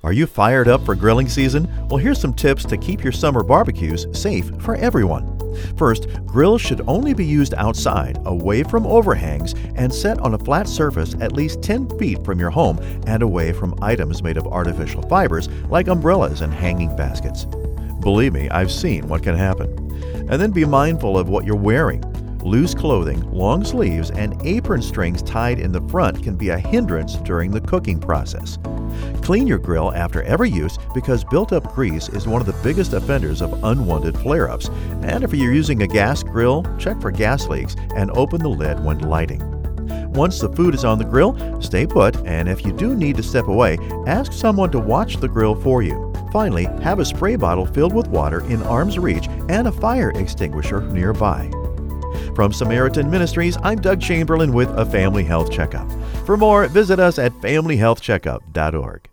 Are you fired up for grilling season? Well, here's some tips to keep your summer barbecues safe for everyone. First, grills should only be used outside, away from overhangs, and set on a flat surface at least 10 feet from your home and away from items made of artificial fibers like umbrellas and hanging baskets. Believe me, I've seen what can happen. And then be mindful of what you're wearing. Loose clothing, long sleeves, and apron strings tied in the front can be a hindrance during the cooking process. Clean your grill after every use because built-up grease is one of the biggest offenders of unwanted flare-ups. And if you're using a gas grill, check for gas leaks and open the lid when lighting. Once the food is on the grill, stay put, and if you do need to step away, ask someone to watch the grill for you. Finally, have a spray bottle filled with water in arm's reach and a fire extinguisher nearby. From Samaritan Ministries, I'm Doug Chamberlain with a Family Health Checkup. For more, visit us at familyhealthcheckup.org.